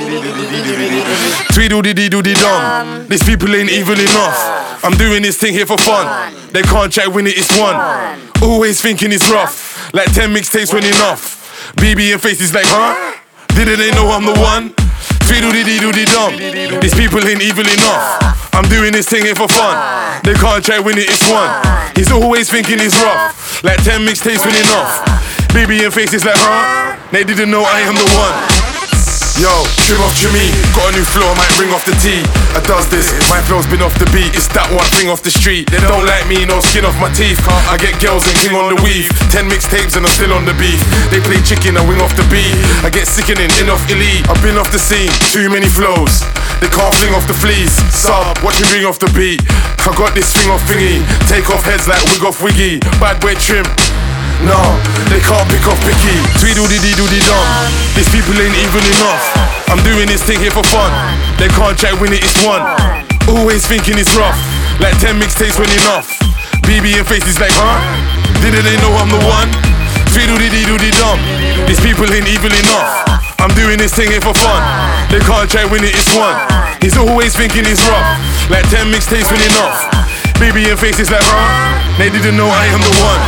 Tweedle-dee-dee-doo-dee-dum. These people ain't evil enough. I'm doing this thing here for fun. They can't try win it, it's one. Always thinking it's rough. Like 10 mixtapes when enough. BB and faces like, huh? Didn't they know I'm the one? Tweedle-dee-dee-doo-dee-dum. These people ain't evil enough. I'm doing this thing here for fun. They can't try win it, it's one. He's always thinking it's rough. Like 10 mixtapes when enough. BB and faces like, huh? They didn't know I am the one. Yo, trim off Jimmy, got a new flow, I might ring off the T. I does this, my flow's been off the beat. It's that one thing off the street. They don't like me, no skin off my teeth. I get girls and king on the weave. 10 mixtapes and I'm still on the beef. They play chicken, I wing off the beat. I get sickening, in off elite. I've been off the scene, too many flows. They can't fling off the fleas. Sub, watch me ring off the beat. I got this thing off thingy. Take off heads like wig off wiggy. Bad boy trim. No, they can't pick off picky. Tweedle-dee-dee-doo-dee-dum. These people ain't evil enough. I'm doing this thing here for fun. They can't try win it, it's one. Always thinking it's rough. Like 10 mixtapes when enough. BB and faces like, huh? Didn't they know I'm the one? Tweedle-dee-dee-doo-dee-dum. These people ain't evil enough. I'm doing this thing here for fun. They can't try win it, it's one. He's always thinking it's rough. Like 10 mixtapes when enough. BB and faces like, huh? They didn't know I am the one.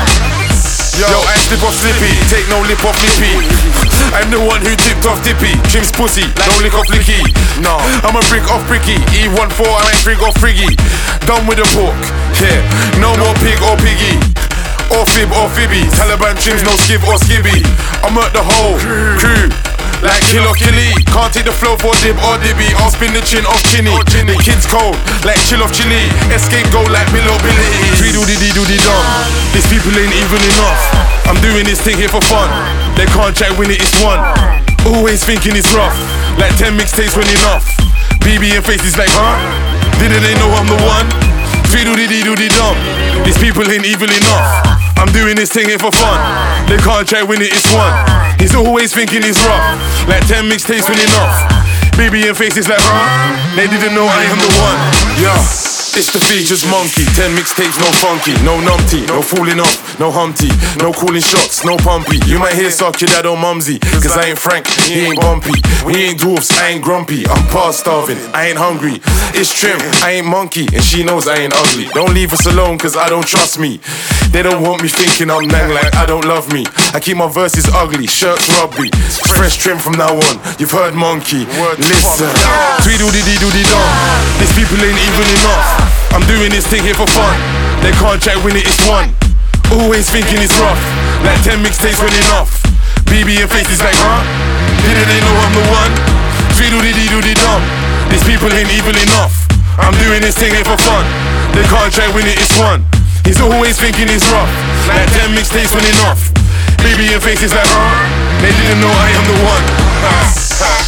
Yo, I slip off slippy, take no lip off lippy. I'm the one who tipped off Dippy. Trim's pussy, no lick off licky. No, I'm a brick off Pricky. E14, I ain't frig off Friggy. Done with the pork, yeah. No more pig or piggy. Or fib or fibby. Taliban trims, no skib or skibby. I'm at the whole crew. Like kill or killy. Can't take the flow for dib or dibby. I'll spin the chin off chinny. The kid's cold, like chill off chili. Escape go like Bill or Billy. Tweedle-dee-dee-doo-dee-dum. These people ain't even enough. I'm doing this thing here for fun. They can't try win it, it's one. Always thinking it's rough. Like 10 mixtapes when enough. BB and faces like, huh? Didn't they know I'm the one? Tweedle-dee-dee-doo-dee-dum. These people ain't evil enough. I'm doing this thing here for fun. They can't try win it, it's one. He's always thinking it's rough. Like 10 mixtapes when enough. BB and faces like, huh? They didn't know I am the one. Yeah. It's the features monkey, 10 mixtapes, no funky, no numpty, no fooling off, no humpty, no cooling shots, no pumpy. You might hear suck your dad or mumsy, cause I ain't Frank, he ain't bumpy. We ain't dwarfs, I ain't grumpy, I'm past starving, I ain't hungry. It's trim, I ain't monkey, and she knows I ain't ugly. Don't leave us alone cause I don't trust me. They don't want me thinking I'm nang like I don't love me. I keep my verses ugly, shirts rugby. Fresh trim from now on, you've heard monkey. Listen, tweedle-dee-dee-doo-dee-dum. These people ain't even enough. I'm doing this thing here for fun. They can't try win it, it's one. Always thinking it's rough. Like 10 mixtapes when enough. BB and faces like, huh? Didn't they know I'm the one? Tweedle-dee-dee-doo-dee-dum. These people ain't evil enough. I'm doing this thing here for fun. They can't try win it, it's one. He's always thinking it's rough. Like 10 mixtapes when enough. BB and faces like, huh? They didn't know I am the one.